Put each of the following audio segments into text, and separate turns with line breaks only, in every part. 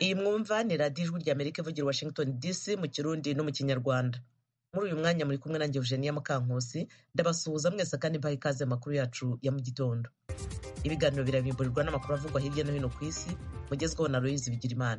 Iyi mwumva ni radiyo ijwi ry'Amerika ivugira Washington DC mu Kirundi no mu Kinyarwanda. Muri uyu mwanya muri kumwe nanjye Eugenia Mukankusi, ndabasuhuza mwese kandi mbaha ikaze amakuru yacu ya mu gitondo. Ibiganiro birabimburirwa n'amakuru avugwa hirya no hino ku isi, mugezweho na Louise Bigirimana.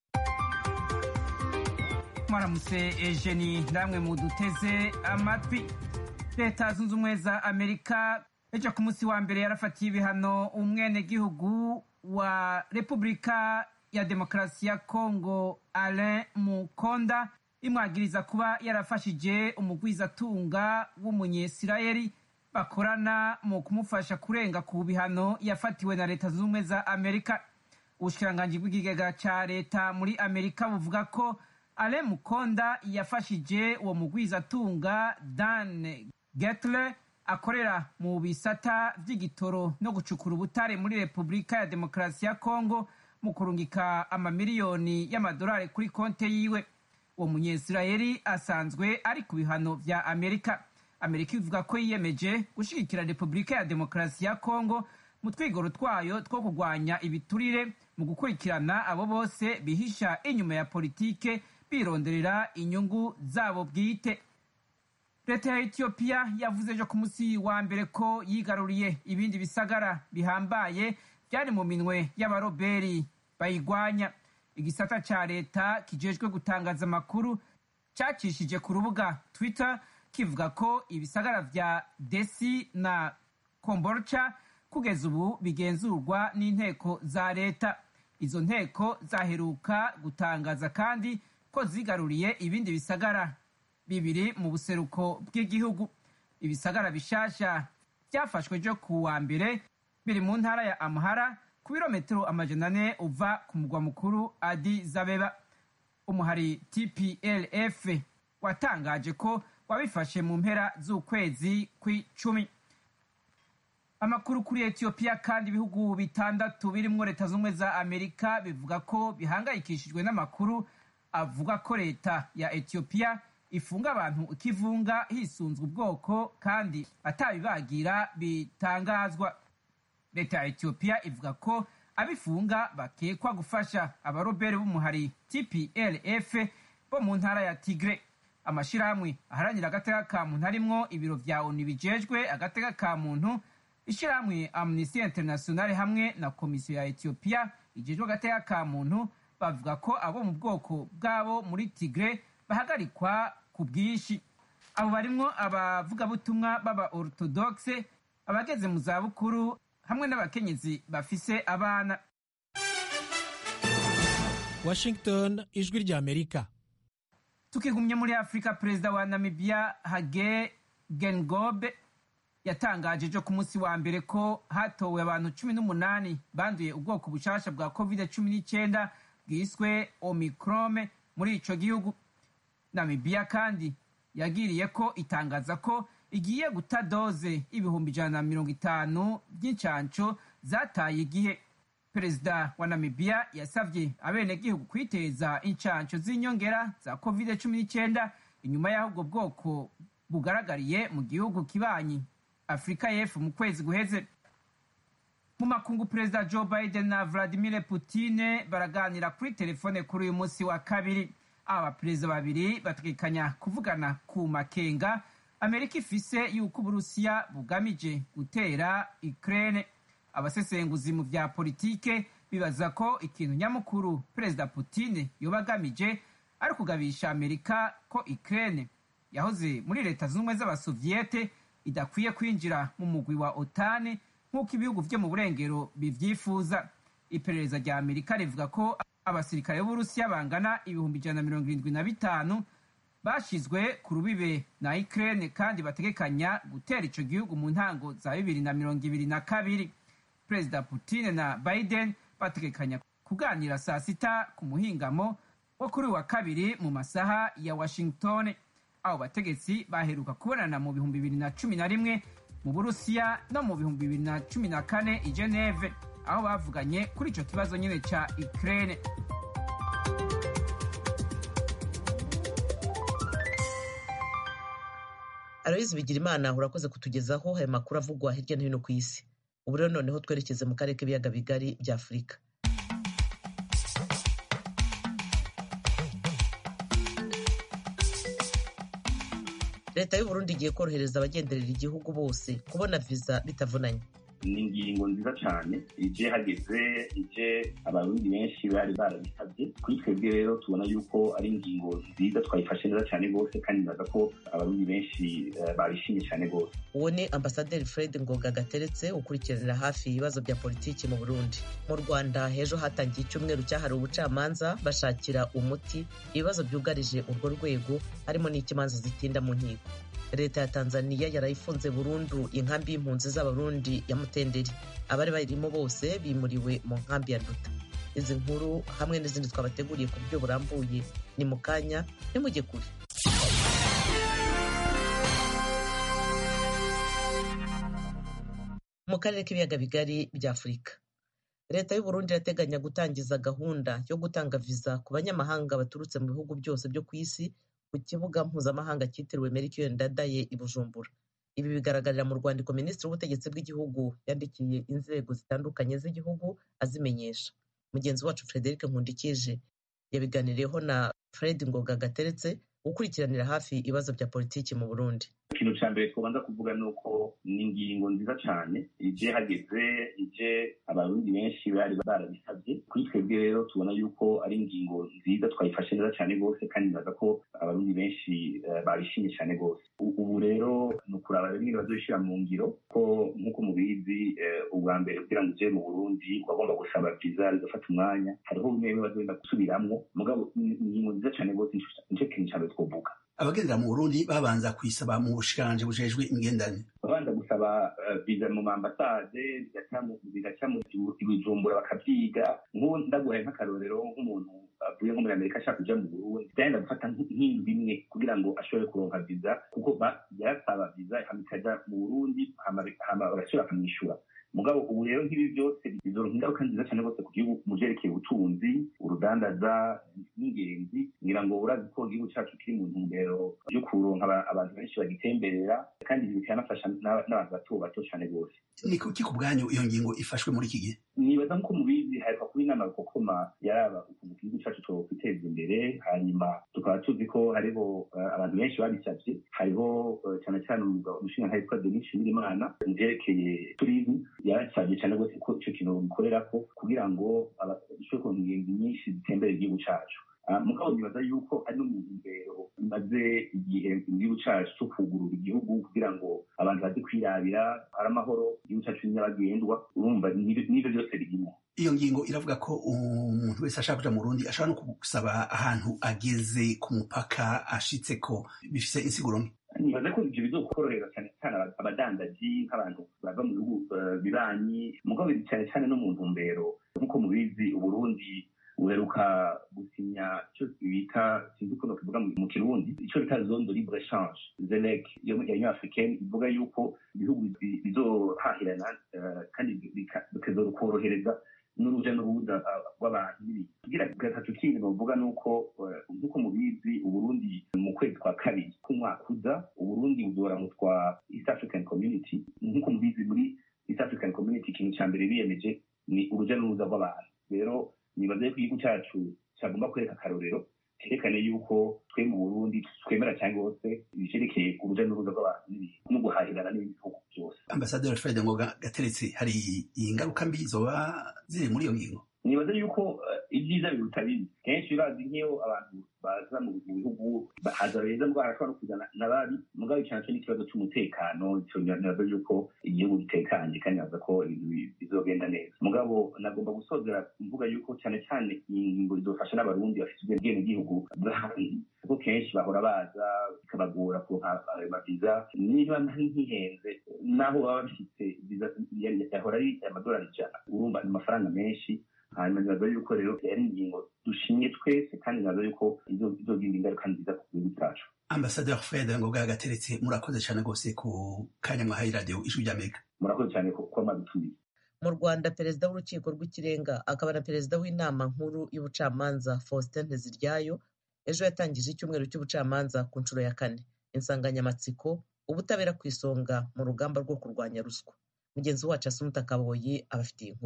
Mwaramutse Eugenie, namwe muduteze amatwi. Leta Zunze Ubumwe za Amerika ejo ku munsi wa mbere yarafatiye ibihano umwenegihugu wa Repubulika ya Demokarasi ya Kongo Alain Mukonda, imwagiriza kuba yarafashije umugwizatunga w'umunyesirayeli bakorana mu kumufasha kurenga ku bihano yafatiwe na Leta Zunze Ubumwe za Amerika. Ubushikiranganji bw'ikigega ca leta muri Amerika buvuga ko Alain Mukonda yafashije uwo mugwizatunga Dan Getle akorera mu bisata vy'igitoro no gucukura ubutare muri Repubulika ya Demokarasi ya Kongo mu kurungika amamiliyoni y'amadolari kuri konte yiwe. Uwo munyesirayeli asanzwe ari ku bihano vya Amerika. Amerika ivuga ko yiyemeje gushigikira Repubulika ya Demokarasi ya Kongo mu twigoro twayo two kurwanya ibiturire mu gukurikirana abo bose bihisha inyuma ya politike bironderera inyungu zabo bwite. Leta ya Ethiopia yavuze ejo ku munsi wa mbere ko yigaruriye ibindi bisagara bihambaye byari mu minwe y'abaroberi bayigwanya. Igisata ca leta kijejwe gutangaza amakuru cacishije ku rubuga Twitter kivuga ko ibisagara vya Desi na Kombolcha kugeza ubu bigenzurwa n'inteko za leta. Izo nteko zaheruka gutangaza kandi ko zigaruriye ibindi bisagara bibiri mu buseruko bw'igihugu. Ibisagara bishasha byafashwe ejo ku wa mbere biri mu ntara ya Amhara ku birometero 400 uva ku mugwa mukuru Addis Abeba. Umuhari TPLF watangaje ko wabifashe mu mpera z'ukwezi kw'icumi. Amakuru kuri Ethiopia kandi ibihugu bitandatu birimwo Leta Zunze Ubumwe za Amerika bivuga ko bihangayikishijwe n'amakuru avuga ko leta ya Ethiopia ifunga abantu ikivunga hisunzwe ubwoko kandi atabibagira bitangazwa. Leta ya Ethiopia ivuga ko abifunga bakekwa gufasha abarobere b'umuhari TPLF bo mu ntara ya Tigre. Amashirahamwe aharanira agateka ka muntu harimwo ibiro vya ONU bijejwe agateka ka muntu, ishirahamwe Amnesty International hamwe na komisiyo ya Ethiopia ijejwe agateka ka muntu bavuga ko abo mu bwoko bwabo muri Tigre bahagarikwa ku bwinshi. Abo barimwo abavugabutumwa baba orthodoxe, abageze mu zabukuru hamwe n'abakenyezi bafise abana.
Washington, ijwi rya Amerika.
Tukigumye muri Afrika, perezida wa Namibia Hage Geingob yatangaje ejo ku munsi wa mbere ko hatowe abantu 18 banduye ubwoko bushasha bwa COVID-19 bwiswe Omicron muri ico gihugu. Namibia kandi yagiriye ko itangaza ko igiye guta doze 150 by'incanco zataye igihe. Perezida wa Namibia yasavye abenegihugu kwiteza incanco z'inyongera za COVID-19 inyuma y'aho ubwo bwoko bugaragariye mu gihugu kibanyi Afrika y'Epfo mu kwezi guheze. Mu makungu, Perezida Joe Biden na Vladimir Putin baraganira kuri telefone kuri uyu munsi wa kabiri. Aba perezida babiri bategekanya kuvugana ku makenga Amerika ifise yuko Uburusiya bugamije gutera Ukraine. Abasesenguzi mu vya politike bibaza ko ikintu nyamukuru Perezida Putin yobagamije ari kugabisha Amerika ko Ukraine yahoze muri Leta Zunze Ubumwe z'Abasoviete idakwiye kwinjira mu mugwi wa OTAN nk'uko ibihugu vyo mu burengero bivyifuza. Iperereza rya Amerika rivuga ko abasirikare b'Uburusiya bangana 175 bashizwe ku rubibe na Ukraine kandi bategekanya gutera ico gihugu mu ntango za 2022. Perezida Putin na Biden bategekanya kuganira saa sita ku muhingamo wo kuri wa kabiri mu masaha ya Washington. Abo bategetsi baheruka kubonana mu 2011 mu Burusiya no mu 2014 i Geneve, aho bavuganye kuri ico kibazo nyene ca Ukraine.
Aloyizi Bigirimana, urakoze kutugezaho aya makuru avugwa hirya no hino ku isi. Ubu rero noneho twerekeze mu karere k'ibiyaga bigari bya Afurika. leta y'u Burundi igiye korohereza abagenderera igihugu bose kubona viza bitavunanye.
ni ingingo nziza cyane ije hageze ije abarundi benshi bari barabisabye. Kuri twebwe rero tubona yuko ari ingingo nziza twayifashe neza cyane rwose, kandi naza ko abarundi benshi barishimye cyane rwose.
Uwo ni Ambasaderi Fred Ngoga Gateretse ukurikiranira hafi ibibazo bya politiki mu Burundi. Mu Rwanda hejo hatangiye icyumweru cyahariwe ubucamanza bashakira umuti ibibazo byugarije urwo rwego, harimo n'ikimanza zitinda mu nkiko. Leta ya Tanzania yarayifunze burundu inkambi y'impunzi z'abarundi ya Mutenderi. Abari bayirimo bose bimuriwe mu nkambi ya Nduta. Izi nkuru hamwe n'izindi twabateguriye ku buryo burambuye ni mu kanya, ntimujye kure. Mu karere k'ibiyaga bigari bya Afurika, leta y'u Burundi irateganya gutangiza gahunda yo gutanga viza ku banyamahanga baturutse mu bihugu byose byo ku isi ku kibuga mpuzamahanga cyitiriwe Melchior Ndadaye i Bujumbura. Ibi bigaragarira mu rwandiko Minisitiri w'Ubutegetsi bw'Igihugu yandikiye inzego zitandukanye z'igihugu azimenyesha. Mugenzi wacu Frederic Nkundikije yabiganiriyeho na Fred Ngoga Gateretse ukurikiranira hafi ibibazo bya politiki mu Burundi.
Ikintu cya mbere twabanza kuvuga ni uko ni ingingo nziza cyane ije hageze ije abarundi benshi bari barabisabye. Kuri twebwe rero tubona yuko ari ingingo nziza twayifashe neza cyane rwose, kandi naza ko abarundi benshi barishimye cyane rwose. Ubu rero ni ukuraba bimwe bazoshyira mu ngiro ko nk'uko mubizi ubwa mbere kugira ngo uje mu Burundi wagomba gusaba viza bigafata umwanya, hariho bimwe bimwe bazogenda gusubiramwo, mugabo ni ingingo nziza cyane rwose. Nicyo kintu cya mbere twovuga.
Abagendera mu Burundi babanza kuyisaba mu bushikanje bujejwe imigenderanire,
babanza gusaba viza mu ambasade, bigaca mu Bujumbura bakavyiga. Nk'ubu ndaguhaye nk'akarorero, nk'umuntu avuye nko muri Amerika ashaka kuja mu Burundi, byagenda gufata nk'indwi imwe kugira ngo ashobore kuronka viza, kuko yarasaba viza ikaja mu Burundi bagashobora bakamwishyura. Mugabo ubu rero nk'ibi byose bizoronka ingaruka nziza cyane rwose ku gihugu mu vyerekeye ubutunzi, urudandaza n'ingenzi. Ngira ngo urazi ko igihugu cyacu kiri mu ntumbero yo kuronka abantu benshi bagitemberera, kandi ibi bikanafasha n'abantu bato bato cyane rwose.
ni kuki ku bwanyu iyo ngingo ifashwe muri iki gihe?
Nibaza nk'uko mubizi haheruka kuba inama rukokoma yaraba ukuntu igihugu cyacu twokwiteza imbere, hanyuma tukaba tuzi ko hariho abantu benshi babisavye. Hariho cyane cyane umushinga witwa Denis Shimirimana mu vyerekeye tourism, yarasabye cyane rwose ko icyo kintu bikorerako kugira ngo bashobore kuronka ingenzi nyinshi zitembera igihugu cyacu. Mugabo nibaza yuko ari no mu ntumbero imaze igihe igihugu cyacu cyo kugurura igihugu kugira ngo abantu baze kwirabira, hari amahoro, igihugu cyacu nyabagendwa. Urumva n'ibyo byose birimo.
Iyo ngingo iravuga ko umuntu wese ashaka kuja mu Burundi ashobora no gusaba ahantu ageze ku mupaka ashitseko. Bifise insiguro nke.
Nibaza ko ibyo bizokorohera cyane cyane abadandaji, nk'abantu bava mu bihugu bibanyi. Mugabo biri cyane cyane no mu ntumbero, nk'uko mubizi Uburundi uheruka gusinya icyo bita, sinzi ukuntu kivuga mu Kirundi, icyo bita zone de libre échange ZLEC ya Union Africaine, ivuga yuko ibihugu bizohahirana kandi bikazokorohereza n'uruja n'uruza rw'abantu. Kugira gatatu kindi novuga nuko nk'uko mubizi Uburundi mu kwezi kwa kabiri k'umwaka uza Uburundi buzoramutwa East African Community. Nk'uko mubizi muri East African Community ikintu cya mbere biyemeje ni uruja n'uruza rw'abantu. Rero nibaze ko igihugu cyacu cyagomba kwereka akarorero kerekane yuko twe mu Burundi twemera cyane rwose ibyerekeye uruja n'uruza rw'abantu no guhahirana n'ibihugu byose.
Ambasaderi Fred Ngoga Gateretse, hari ingaruka mbi zoba ziri muri iyo ngingo?
Nibaze yuko ibyiza biruta bibi. Kenshi urazi nk'iyo abantu baza mu bihugu bahaza beza ngo barashobora no kuzana n'ababi, mugabo cyane cyane ikibazo cy'umutekano. Nibaza yuko igihugu gitekanye, kandi naza ko ibintu bizogenda neza. Mugabo nagomba gusozera mvuga yuko cyane cyane iyi ngingo izofasha n'abarundi bafite ubwenegihugu bw'ahandi, kuko kenshi bahora baza bikabagora kuronka amaviza. Niba ntihenze naho baba bafite viza yahora ari amadolari 100, urumva ni amafaranga menshi. Hanyuma nibaza yuko rero yari ingingo dushimye twese, kandi nibaza yuko izogira ingaruka nziza ku gihugu cyacu.
Ambasaderi Fred Ngoga Gateretse, murakoze cyane rwose ku kanya mwahaye radiyo Ijwi ry'Amerika.
Murakoze cyane kuba mwadutumiye.
Mu Rwanda, perezida w'urukiko rw'ikirenga akaba na perezida w'inama nkuru y'ubucamanza Faustin Nteziryayo ejo yatangije icyumweru cy'ubucamanza ku nshuro ya 4. Insanganyamatsiko: ubutabera ku isonga mu rugamba rwo kurwanya ruswa. Mugenzi wacu Asumta Kaboyi abafitiye inkuru.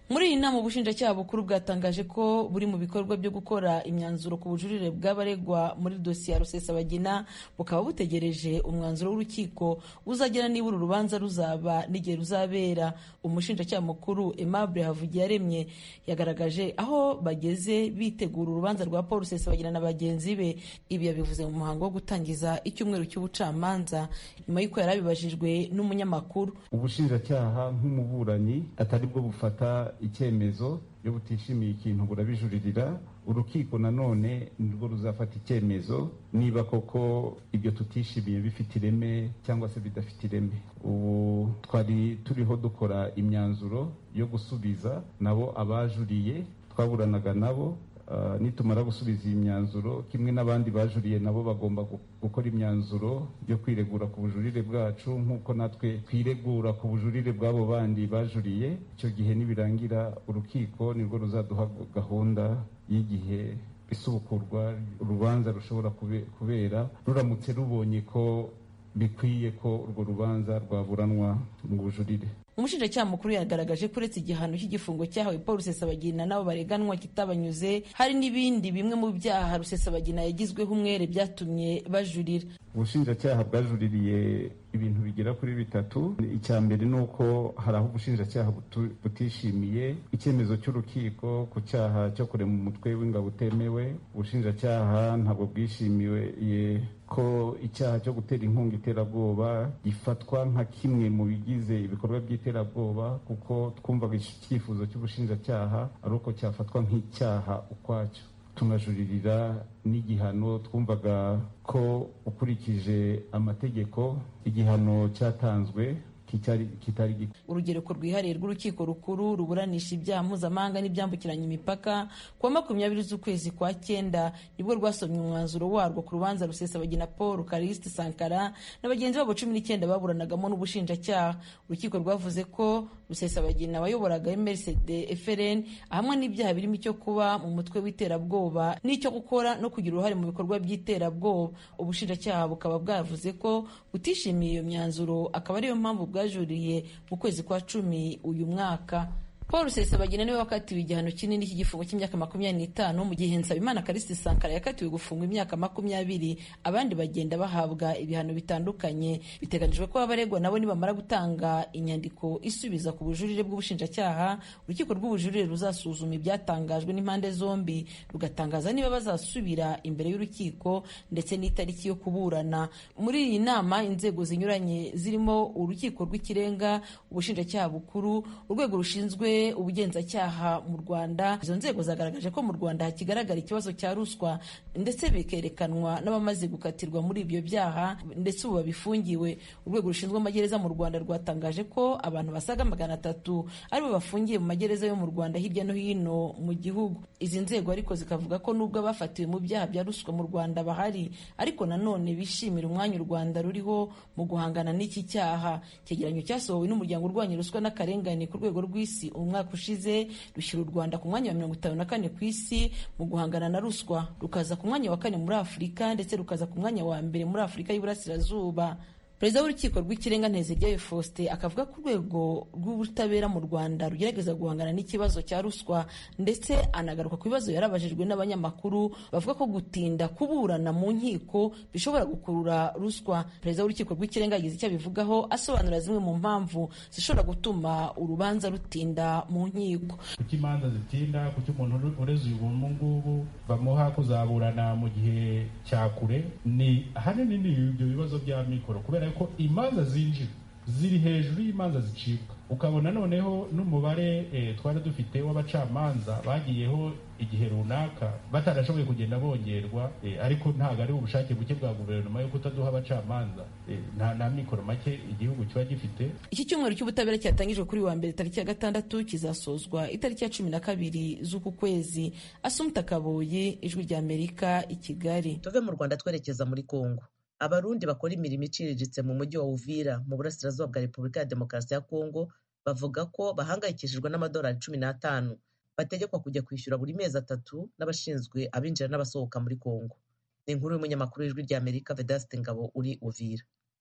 Muri iyi nama ubushinjacyaha bukuru bwatangaje ko buri mu bikorwa byo gukora imyanzuro ku bujurire bw'abaregwa muri dosiye ya Rusesabagina, bukaba butegereje umwanzuro w'urukiko uzagena niba uru rubanza ruzaba n'igihe ruzabera. Umushinjacyaha mukuru Aimable Havugiyaremye yagaragaje aho bageze bitegura urubanza rwa Paul Rusesabagina na bagenzi be. Ibi yabivuze mu muhango wo gutangiza icyumweru cy'ubucamanza nyuma y'uko yarabibajijwe n'umunyamakuru.
Ubushinjacyaha nk'umuburanyi atari bwo bufata icyemezo iyo butishimiye ikintu burabijuririra, urukiko nanone nirwo ruzafata icyemezo niba koko ibyo tutishimiye bifite ireme cyangwa se bidafite ireme. Ubu twari turiho dukora imyanzuro yo gusubiza nabo abajuriye twaburanaga nabo. Nitumara gusubiza iyi myanzuro kimwe n'abandi bajuriye nabo bagomba gukora imyanzuro yo kwiregura ku bujurire bwacu nk'uko natwe twiregura ku bujurire bw'abo bandi bajuriye. Icyo gihe nibirangira urukiko nirwo ruzaduha gahunda y'igihe isubukurwa urubanza rushobora kubera, ruramutse rubonye ko bikwiye ko urwo rubanza rwaburanwa mu bujurire.
Umushinjacyaha mukuru yagaragaje ko uretse igihano cy'igifungo cyahawe Paul Rusesabagina n'abo bareganwa kitabanyuze, hari n'ibindi bimwe mu byaha Rusesabagina yagizweho umwere byatumye bajurira.
Ubushinjacyaha bwajuririye ibintu bigera kuri bitatu. Icya mbere ni uko hari aho ubushinjacyaha butishimiye icyemezo cy'urukiko ku cyaha cyo kurema umutwe w'ingabo utemewe. Ubushinjacyaha ntabwo bwishimiye ko icyaha cyo gutera inkunga iterabwoba gifatwa nka kimwe mu bigize ibikorwa by'iterabwoba, kuko twumvaga icyifuzo cy'ubushinjacyaha ari uko cyafatwa nk'icyaha ukwacyo. Tunajuririra n'igihano, twumvaga ko ukurikije amategeko igihano cyatanzwe kitari gito.
Urugereko rwihariye rw'urukiko rukuru ruburanisha ibyaha mpuzamahanga n'ibyambukiranya imipaka kuwa 20 z'ukwezi kwa 9 nibwo rwasomye umwanzuro warwo ku rubanza Rusesabagina Paul, Callixte Sankara na bagenzi babo 19 baburanagamo n'ubushinjacyaha. Urukiko rwavuze ko Rusesabagina wayoboraga MRCD FRN ahamwe n'ibyaha birimo icyo kuba mu mutwe w'iterabwoba n'icyo gukora no kugira uruhare mu bikorwa by'iterabwoba. Ubushinjacyaha bukaba bwavuze ko butishimiye iyo myanzuro, akaba ariyo mpamvu bwajuriye mu kwezi kwa 10 uyu mwaka. Paul Rusesabagina niwe wakatiwe igihano kinini cy'igifungo cy'imyaka 25 mu gihe Nsabimana Callixte Sankara yakatiwe gufungwa imyaka 20. Abandi bagenda bahabwa ibihano bitandukanye. Biteganijwe ko abaregwa nabo nibamara gutanga inyandiko isubiza ku bujurire bw'ubushinjacyaha, urukiko rw'ubujurire ruzasuzuma ibyatangajwe n'impande zombi, rugatangaza niba bazasubira imbere y'urukiko ndetse n'itariki yo kuburana. Muri iyi nama inzego zinyuranye zirimo urukiko rw'ikirenga, ubushinjacyaha bukuru, urwego rushinzwe ubugenzacyaha mu Rwanda. Izo nzego zagaragaje ko mu Rwanda hakigaragara ikibazo cya ruswa ndetse bikerekanwa n'abamaze gukatirwa muri ibyo byaha ndetse ubu babifungiwe. Urwego rushinzwe amagereza mu Rwanda rwatangaje ko abantu basaga 300 aribo bafungiye mu magereza yo mu Rwanda hirya no hino mu gihugu. Izi nzego ariko zikavuga ko nubwo abafatiwe mu byaha bya ruswa mu Rwanda bahari, ariko nanone bishimira umwanya u Rwanda ruriho mu guhangana n'iki cyaha. Cyegeranyo cyasohowe n'umuryango urwanya ruswa n'akarengane ku rwego rw'isi umwaka ushize rushyira u Rwanda ku mwanya wa 54 ku isi mu guhangana na ruswa, rukaza ku mwanya wa 4 muri Afurika ndetse rukaza ku mwanya wa 2 muri Afurika y'Iburasirazuba. Perezida w'urukiko rw'ikirenga Nteziryayo Faustin akavuga ko urwego rw'ubutabera mu Rwanda rugerageza guhangana n'ikibazo cya ruswa, ndetse anagaruka ku bibazo yarabajijwe n'abanyamakuru bavuga ko gutinda kuburana mu nkiko bishobora gukurura ruswa. Perezida w'urukiko rw'ikirenga yagize icyo abivugaho asobanura zimwe mu mpamvu zishobora gutuma urubanza rutinda mu nkiko.
Kuki imanza zitinda, kuki umuntu ureze uyu ngubu bamuha kuzaburana mu gihe cya kure, ni ahanini ibyo bibazo bya mikoro, kubera ko imanza zinjira ziri hejuru y'imanza zicibwa. Ukabona noneho n'umubare twari dufite w'abacamanza bagiyeho igihe runaka batarashoboye kugenda bongerwa, ariko ntabwo ari ubushake buke bwa guverinoma yo kutaduha abacamanza, nta mikoro make igihugu kiba gifite.
Iki cyumweru cy'ubutabera cyatangijwe kuri wa mbere tariki ya 6 kizasozwa itariki ya 12 z'uku kwezi. Assumpta Kaboyi, Ijwi ry'Amerika, i Kigali.
Tuve mu Rwanda twerekeza muri Kongo. Abarundi bakora imirimo iciriritse mu mujyi wa Uvira mu burasirazuba bwa Repubulika ya Demokarasi ya Kongo bavuga ko bahangayikishijwe n'amadolari 15 bategekwa kujya kwishyura buri mezi 3 n'abashinzwe abinjira n'abasohoka muri Kongo. Ni inkuru y'umunyamakuru w'Ijwi ry'Amerika Vedaste Ngabo uri Uvira.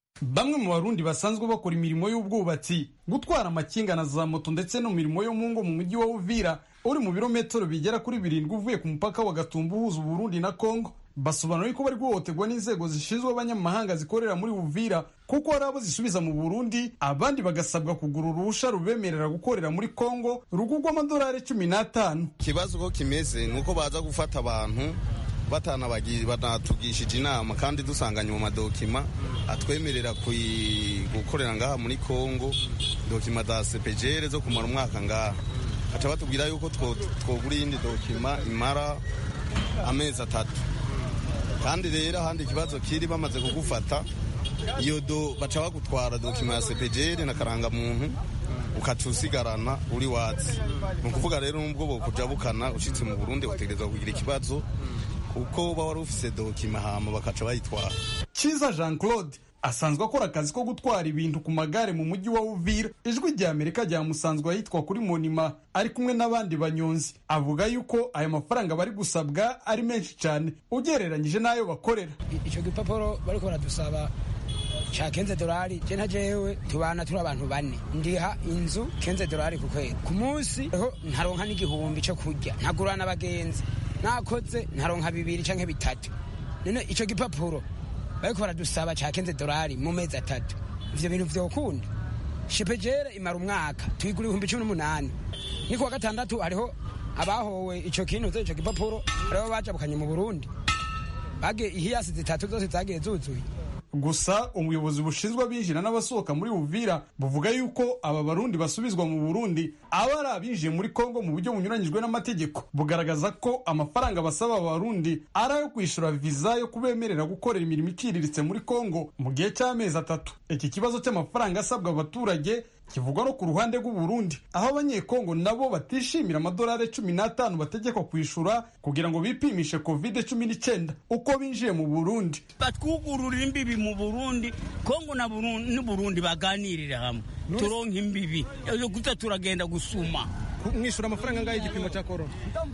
Bamwe mu Barundi basanzwe bakora imirimo y'ubwubatsi, gutwara amakinga na za moto ndetse no mirimo yo mu ngo mu mujyi wa Uvira uri mu birometero bigera kuri 7 uvuye ku mupaka wa Gatumba uhuza Burundi na Kongo, basobanura ko bari guhohoterwa n'inzego zishinzwe abanyamahanga zikorera muri Uvira kuko hari abo zisubiza mu Burundi, abandi bagasabwa kugura uruhusha rubemerera gukorera muri Kongo rugugwa $15.
Kibazo ko kimeze nuko baza gufata abantu banatugishije inama kandi dusanganye mu madokima atwemerera gukorera ngaha muri Kongo, dokima za CPGR zo kumara umwaka ngaha. Aca batubwira yuko twogura iyindi dokima imara amezi 3. Kandi rero ahandi ikibazo kiri bamaze kugufata iyo baca bagutwara dokima ya CPGR na karanga muntu ukaca usigarana uri watsi. Ni ukuvuga rero nubwo bokujabukana ushitse mu Burundi utegerezwa kugira ikibazo kuko uba wari ufise dokima hama bakaca bayitwara.
Ciza Jean Claude asanzwe akora akazi ko gutwara ibintu ku magare mu mujyi wa Uvira. Ijwi rya Amerika ryamusanzwe ahitwa kuri Monima ari kumwe n'abandi banyonzi, avuga yuko aya mafaranga bari gusabwa ari menshi cyane ugereranyije n'ayo bakorera.
Ico gipapuro bariko baradusaba cha $15, je ntajewe tubana turi abantu 4, ndiha inzu $15 ku kwezi. Ku munsi ntaronka n'igihumbi cyo kurya, ntagurana abagenzi, nakoze ntaronka 2 canke 3. None ico gipapuro bariko baradusaba cha $15 mu mezi 3, ivyo bintu vyokunda? Shipejere imara umwaka twigura 18,000. Ni kuwa gatandatu hariho abahowe ico kintu ico gipapuro ariho bajabukanye mu Burundi, bage ihiyasi 3 zose zagiye zuzuye.
Gusa umuyobozi bushinzwe abinjira n'abasohoka muri Uvira buvuga yuko aba Barundi basubizwa mu Burundi aba ari abinjiye muri Kongo mu buryo bunyuranyijwe n'amategeko. Bugaragaza ko amafaranga basaba Abarundi ari ayo kwishura visa yo kubemerera gukorera imirimo iciriritse muri Kongo mu gihe cy'amezi 3. Iki kibazo cy'amafaranga asabwa abaturage kivugwa no ku ruhande rw'u Burundi, aho abanyekongo nabo batishimira $15 bategekwa kwishura kugira ngo bipimishe COVID-19 uko binjiye mu Burundi.
Batwugurura imbibi mu Burundi, Kongo na Burundi baganirira hamwe turonka imbibi yo guta turagenda gusuma.
Mwishura amafaranga ngaho igipimo cya corona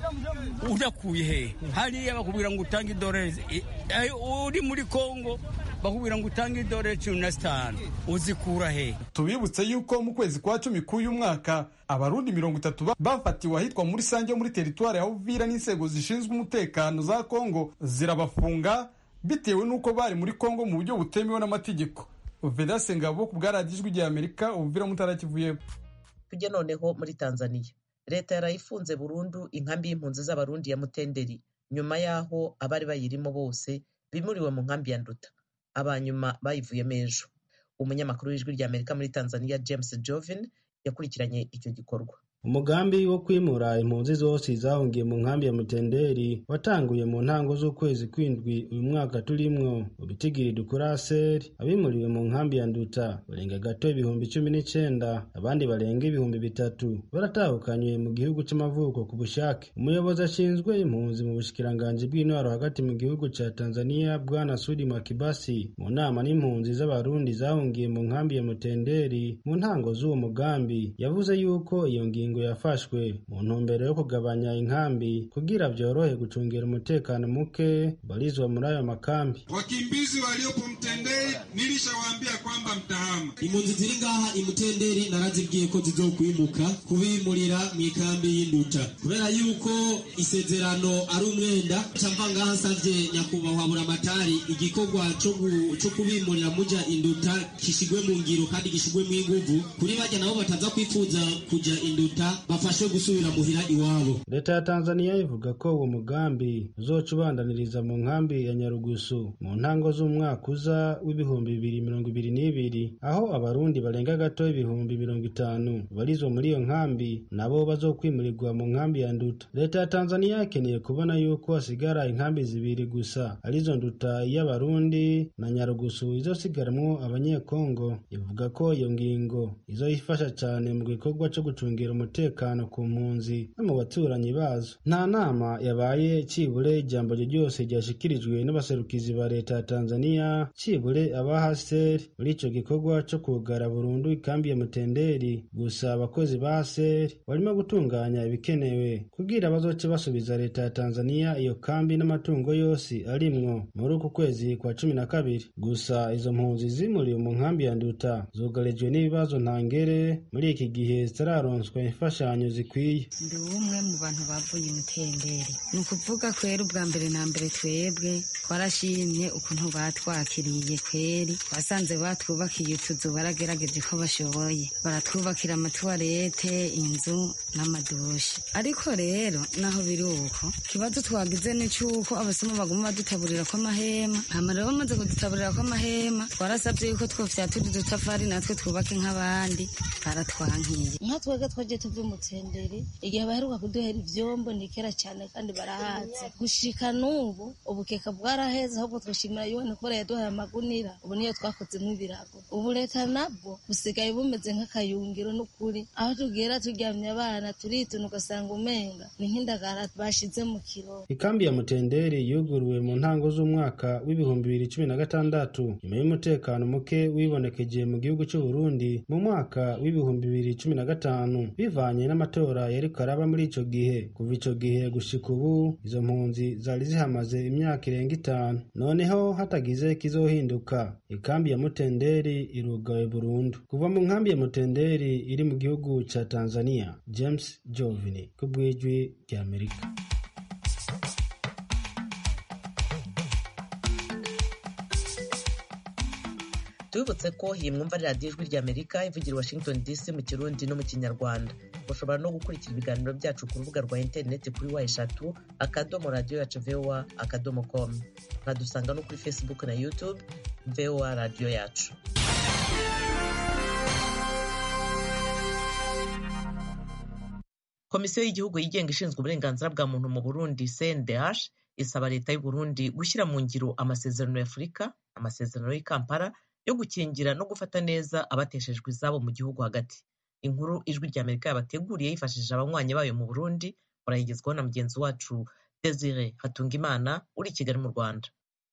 udakuye he? Hariya bakubwira ngo utange $10, uri muri Kongo bakubwira ngo utange $15, uzikura he?
Tubibutse yuko mu kwezi kwa 10 k'uyu mwaka Abarundi 30 bafatiwe ahitwa muri Sange muri teritwari ya Uvira n'inzego zishinzwe umutekano za Kongo zirabafunga bitewe nuko bari muri Kongo mu buryo butemewe n'amategeko. Vedase Ngabo ku bwaradijwe rya Amerika Uvira mutarakivuye.
Tujye noneho muri Tanzania. Leta yarayifunze burundu inkambi y'impunzi z'Abarundi ya Mutenderi nyuma yaho abari bayirimo bose bimuriwe mu nkambi ya Nduta. Abanyuma bayivuyemo ejo. Umunyamakuru w'ijwi rya Amerika muri Tanzania James Jovin yakurikiranye icyo gikorwa.
Umugambi wo kwimura impunzi zose zahungiye mu nkambi ya Mutenderi watanguye mu ntango z'ukwezi kw'indwi uyu mwaka turimwo. Ubitigiri dukuraseri abimuriwe mu nkambi ya Nduta barenga gato 19,000, abandi barenga 3,000 baratahukanywe mu gihugu cy'amavuko ku bushake. Umuyobozi ashinzwe impunzi mu bushikiranganje bw'intwaro hagati mu gihugu ca Tanzania Bwana Sudi Makibasi mu nama n'impunzi z'Abarundi zahungiye mu nkambi ya Mutenderi mu ntango z'uwo mugambi yavuze yuko iyo ngingo yafashwe mu ntumbero yo kugabanya inkambi kugira byorohe gucungira umutekano muke balizwa muri ayo makambi.
Wakimbizi waliopo Mtenderi nilishawaambia kwamba mtahama.
Impunzi ziri ngaha Mutenderi narazibwiye ko zizokwimuka kubimurira mu ikambi y'Induta kubera yuko isezerano ari umwenda. Camva ngaha nsavye nyakubahwa Buramatari igikorwa cyo kubimurira muja Induta kishigwe mu ngiro kandi gishigwe mu inguvu kuri bajya nabo bataza kwifuza kuja Induta bafashe gusubira muhira iwabo.
Leta ya Tanzania ivuga ko uwo mugambi uzoca ubandaniriza mu nkambi ya Nyarugusu mu ntango z'umwaka uza w'2022 aho Abarundi barenga gato 50,000 balizwa muri iyo nkambi nabo bazokwimurirwa mu nkambi ya Nduta. Leta ya Tanzania ikeneye kubona yuko hasigara inkambi 2 gusa arizo Nduta y'Abarundi na Nyarugusu izosigaramwo abanyekongo. Ivuga ko iyo ngingo izoyifasha cyane mu gikorwa cyo gucungira umutekano ku mpunzi no mu baturanyi bazo. Nta nama yabaye cibure ijambo ryose ryashikirijwe n'abaserukizi ba leta ya Tanzania cibure HCR muri ico gikorwa co kugara burundu ikambi ya Mutenderi. Gusa abakozi ba HCR barimo gutunganya ibikenewe kugira bazoce basubiza leta ya Tanzania iyo kambi n'amatungo yose arimwo muri uku kwezi kwa 12. Gusa izo mpunzi zimuriwe mu nkambi ya Nduta zugarijwe n'ibibazo ntangere muri iki gihe zitararonswa imfashanyo zikwiye.
Ndi umwe mu bantu bavuye Mutenderi. Ni ukuvuga kwera ubwa mbere na mbere twebwe twarashimye ukuntu batwakiriye kweri, basanze batwubakiye utuzu baragerageje ko bashoboye, baratwubakira amatuwarete, inzu n'amadushi. Ariko rero naho biri uko ikibazo twagize ni cyuko abasoma baguma badutaburira ko amahema, rero bamaze kudutaburira ko amahema twarasabye yuko twofyatura udutafari natwe twubake nk'abandi, baratwankiye.
Nka twebwe twaje tuve Mutenderi igihe baheruka kuduhera ivyombo ni kera cyane kandi barahazi gushika n'ubu ubukeka bwaraheze, ahubwo twishimira yuko ko yaduhaye amagunira, ubu niyo twakozemo ibirago. Ubu leta nabwo busigaye bumeze nk'akayungiro n'ukuri, aho tugera turyamye abana turituna ugasanga umenga ni nk'indagara bashize mu kiro.
Ikambi ya Mutenderi yuguruwe mu ntango z'umwaka w'2016 nyuma y'umutekano muke wibonekeje mu gihugu cy'u Burundi mu mwaka w'2015 bivanye n'amatora yari karaba muri ico gihe. Kuva ico gihe gushika ubu izo mpunzi zari zihamaze imyaka irenga 5. Noneho hatagize kizohinduka ikambi ya Mutenderi irugawe burundu. Kuva mu nkambi ya Mutenderi iri mu gihugu ca Tanzania, James Jovini kubwijwi rya Amerika.
Tubibutse ko iyi mwumva radiyo ijwi rya Amerika ivugira Washington DC mu Kirundi no mu Kinyarwanda. Ushobora no gukurikira ibiganiro byacu ku rubuga rwa interineti kuri wa3.radio@voa.com. Mwadusanga no kuri Facebook na YouTube VOA Radio Yacu. Komisiyo y'igihugu yigenga ishinzwe uburenganzira bwa muntu mu Burundi CNDH isaba leta y'u Burundi gushyira mu ngiro amasezerano ya Afurika, amasezerano y'i Kampala yo gukingira no gufata neza abateshejwe izabo mu gihugu hagati. Inkuru ijwi rya Amerika yabateguriye yifashishije abanywanyi bayo mu Burundi, barayigezwaho na mugenzi wacu Desire Hatungimana uri i Kigali mu Rwanda.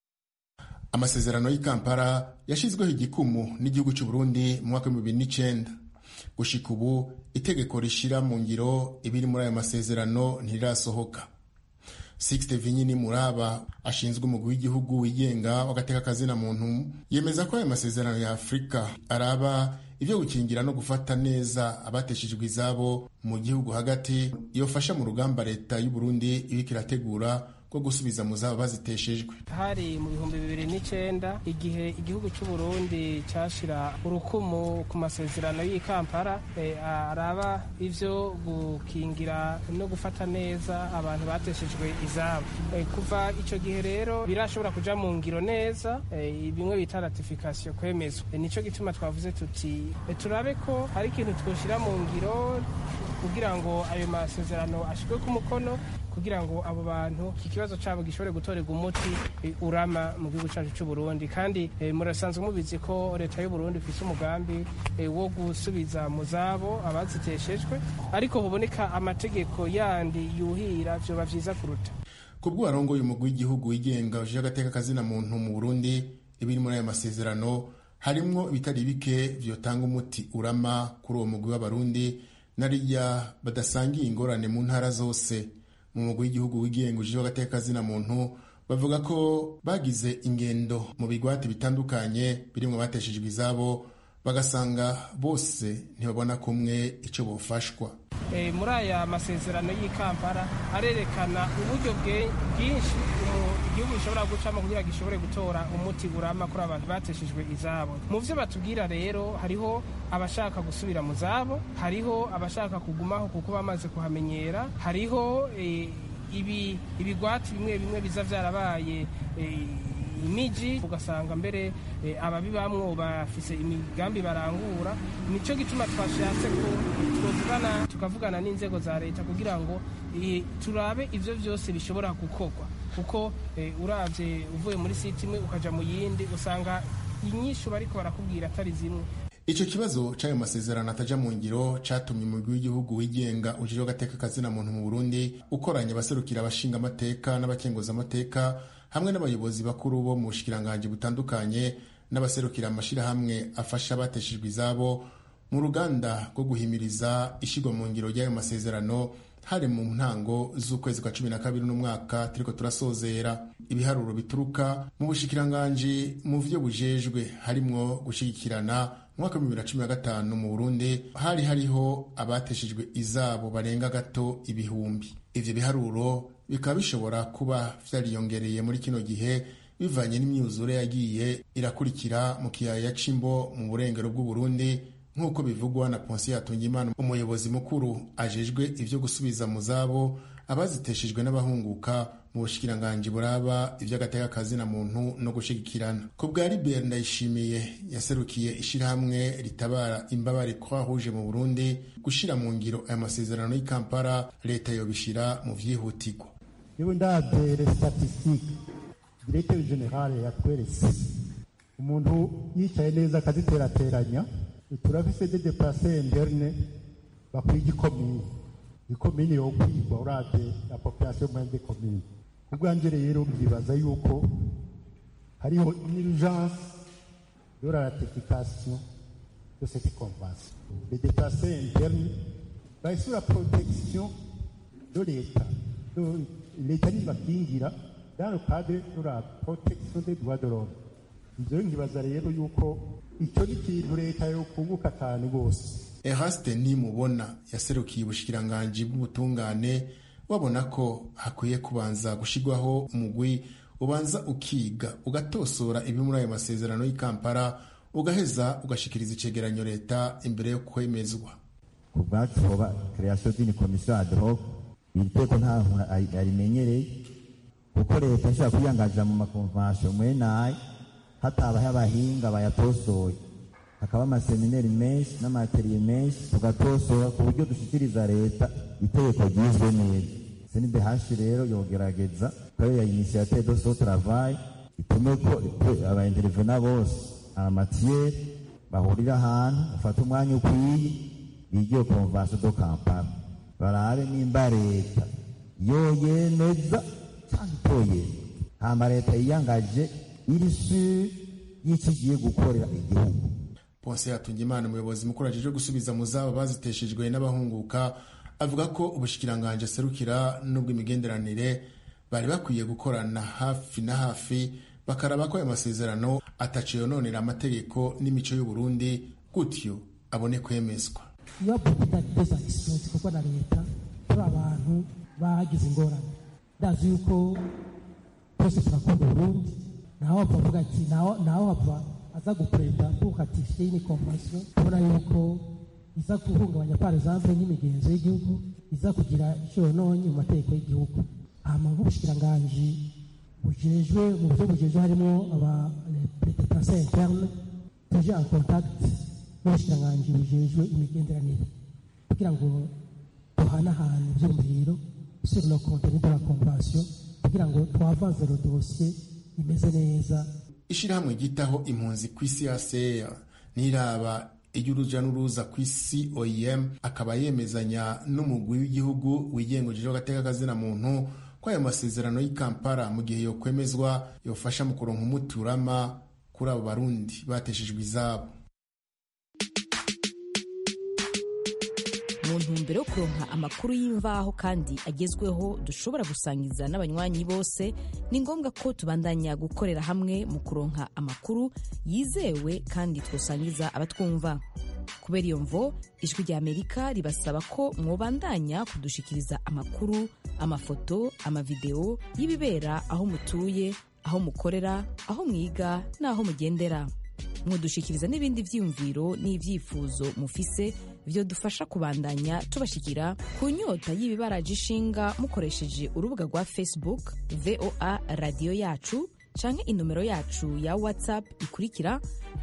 Amasezerano y'i Kampala yashizweho igikumu n'igihugu cy'u Burundi mu mwaka wa 2009. Gushika ubu itegeko rishira mu ngiro ibiri muri ayo masezerano ntirirasohoka. Sixte Vinyini Muraba ashinzwe umugwi w'igihugu wigenga w'agateka kazina muntu yemeza ko ayo masezerano ya Afrika araba ivyo gukingira no gufata neza abateshejwe izabo mu gihugu hagati yofasha mu rugamba leta y'u Burundi ibikirategura ko gusubiza mu zabo baziteshejwe.
Hari mu 2009 igihe igihugu cy'u Burundi cyashira urukumu ku masezerano y'i Kampala araba ivyo gukingira no gufata neza abantu bateshejwe izabo. Kuva ico gihe rero birashobora kuja mu ngiro neza, bimwe bita ratification, kwemezwa. Nico gituma twavuze tuti turabe ko hari ikintu twoshira mu ngiro kugira ngo ayo masezerano ashikwe ku mukono, kugira ngo abo bantu ikibazo cyabo gishobore gutorerwa umuti urama mu gihugu cyacu cy'u Burundi. Kandi murasanzwe mubizi ko leta y'u Burundi ifite umugambi wo gusubiza mu zabo abaziteshejwe, ariko buboneka amategeko yandi yuhira vyoba vyiza kuruta.
Kubwo arongo y'umugwi w'igihugu wigenga uje agateka kazina muntu mu Burundi, ibiri muri ayo masezerano harimwo ibitari bike vyotanga umuti urama kuri uwo mugwi w'abarundi nariya badasangiye ingorane mu ntara zose. Mu mugwi w'igihugu wigenga uje agateka kazina muntu bavuga ko bagize ingendo mu bigwati bitandukanye birimwo bateshejwe izabo, bagasanga bose ntibabona kumwe ico bofashwa.
Muri aya masezerano y'i Kampala arerekana uburyo bwinshi igihugu gishobora gucamo kugira gishobore gutora umuti urama kuri abantu bateshejwe izabo. Mu vyo batubwira rero hariho abashaka gusubira mu zabo, hariho abashaka kugumaho kuko bamaze kuhamenyera, hariho ibigwati bimwe biza vyarabaye imiji, ugasanga mbere ababibamwo bafise imigambi barangura. Nico gituma twashatse ko tukavugana n'inzego za leta kugira ngo turabe ivyo vyose bishobora gukorwa, kuko uravye uvuye muri site imwe ukaja mu yindi usanga inyishu bariko barakubwira atari zimwe.
ico kibazo c'ayo masezerano ataja mu ngiro catumye umugwi w'igihugu wigenga ujejwe agateka kazina muntu mu Burundi ukoranya abaserukira abashinga amateka n'abakenguza amateka hamwe n'abayobozi bakuru bo mu bushikiranganji butandukanye n'abaserukira amashirahamwe afasha abateshejwe izabo mu ruganda rwo guhimiriza ishigwa mu ngiro ry'ayo masezerano hari mu ntango z'ukwezi kwa 12 n'umwaka turiko turasozera. Ibiharuro bituruka mu bushikiranganji mu vyo bujejwe harimwo gushigikirana mu mwaka wa 2015 mu Burundi hari hariho abateshejwe izabo barenga gato ibihumbi. Ivyo biharuro bikaba bishobora kuba vyariyongereye muri kino gihe bivanye n'imyuzure yagiye irakurikira mu kiyaya c'Imbo mu burengero bw'u Burundi nk'uko bivugwa na Ponsiyo Hatungimana, umuyobozi mukuru ajejwe ivyo gusubiza mu zabo abaziteshejwe n'abahunguka mu bushikiranganji buraba ivy'agateka kazina muntu no gushigikirana. Ku bwa Libert Ndayishimiye yaserukiye ishirahamwe ritabara imbabare Croix Rouge mu Burundi, gushira mu ngiro aya masezerano y'i Kampala leta yobishira mu vyihutirwa.
Yewe ndabere statistique directeur general yatweretse umuntu yicaye neza akaziterateranya turafise de déplacer interne bakwiye ikomini yo kwigwa urate la population moyenne de commune. Ubwanje rero byibaza yuko hariho urgence de la ratification de cette convention. Les déplacés internes va sur la protection de l'État. L'État ni bakingira dans le cadre de la protection des droits de l'homme. Ivyo nkibaza rero yuko icyo ni ikintu leta yo kunguka cyane rwose.
Eraste Nimubona yaserukiye ubushikiranganji bw'ubutungane wabona ko hakwiye kubanza gushigwaho umugwi ubanza ukiga ugatosora ibi muri ayo masezerano y'i Kampala ugaheza ugashikiriza icegeranyo leta imbere yo kwemezwa.
Ku bwacu hoba création d'une commission ad hoc ibiteko nta arimenyereye kuko leta ishobora kwiyangaza mu makonvention mwenaye hatabaho abahinga bayatosoye, hakaba amaseminari menshi n'amateriye menshi tugatosora ku buryo dushikiriza leta itegeko ryizwe neza. CNDH rero yogerageza kare ya initiative de ce travail itume ko abaintervenant bose amatiere bahurira ahantu bafata umwanya ukwiye bigiye convention de Kampala barabe nimba leta yoyemeza cyangwa itoye hama leta yiyangaje irisu yikigiye gukorera igihugu.
Ponsiyo Hatungimana, umuyobozi mukuru ajejwe gusubiza mu zabo baziteshejwe n'abahunguka, avuga ko ubushikiranganje aserukira n'ubw'imigenderanire bari bakwiye gukorana hafi na hafi bakaraba ko ayo masezerano ataciye yononera amategeko n'imico y'u Burundi gutyo abone kwemezwa.
Iyo satisfaction kuko na leta turi abantu bagize ingorane ndazi yuko twese turakunda Burundi naho bavuga ati naho hava aza guprenda pour ratifier une convention tubona yuko iza guhungabanya par exemple nk'imigenzo y'igihugu iza kugira ishononye mu mategeko y'igihugu. Hama nk'ubushikiranganji bujejwe mu byo bujejwe harimo les déplacés internes tuje en contact n'ubushikiranganji bujejwe imigenderanire kugira ngo duhanahane ivyumviro sur le contenu de la convention kugira ngo twavanze le dossier imeze neza.
Ishirahamwe gitaho impunzi kw'isi HCR niraba iry'uruja n'uruza kw'isi OIM akaba yemezanya n'umugwi w'igihugu wigengeje agateka kazina muntu ko ayo masezerano y'i Kampala mu gihe yo kwemezwa yofasha mu kuronka umuturama kuri abo barundi bateshejwe izabo.
Mu ntumbero yo kuronka amakuru y'imvaho kandi agezweho dushobora gusangiza n'abanywanyi bose, ni ngombwa ko tubandanya gukorera hamwe mu kuronka amakuru yizewe kandi twosangiza abatwumva. Kubera iyo mvo, Ijwi rya Amerika ribasaba ko mwobandanya kudushikiriza amakuru, amafoto, amavideo y'ibibera aho mutuye, aho mukorera, aho mwiga n'aho mugendera. Mwodushikiriza n'ibindi vyiyumviro n'ivyifuzo mufise vyo dufasha kubandanya tubashikira ku nyota y'ibibaraje ishinga mukoresheje urubuga rwa Facebook VOA Radio Yacu canke inomero yacu ya WhatsApp ikurikira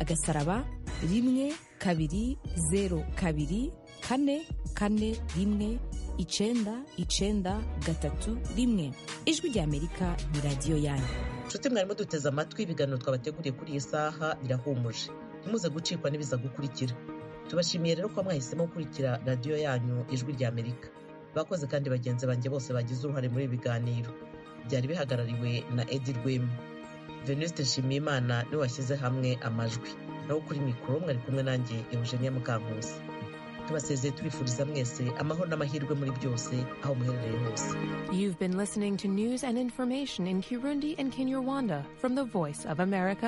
*1204241 Ijwi rya Amerika ni radio yanyu.
Nshuti mwarimo duteze amatwi ibiganiro twabateguriye kuri iyi saha birahumuje. ntimuze gucikwa n'ibiza gukurikira. Tubashimiye rero ko mwahisemo gukurikira radiyo yanyu Ijwi ry'Amerika. Bakoze kandi bagenzi banjye bose bagize uruhare muri ibi biganiro. Byari bihagarariwe na Edi Rwema. Venuste Nshimiyimana niwe washyize hamwe amajwi. Naho kuri mikoro mwari kumwe nanjye Eugenia Mukankusi. Tubasezeye tubifuriza mwese amahoro n'amahirwe muri byose aho muherereye hose.
You've been listening to news and information in Kirundi and Kinyarwanda from the Voice of America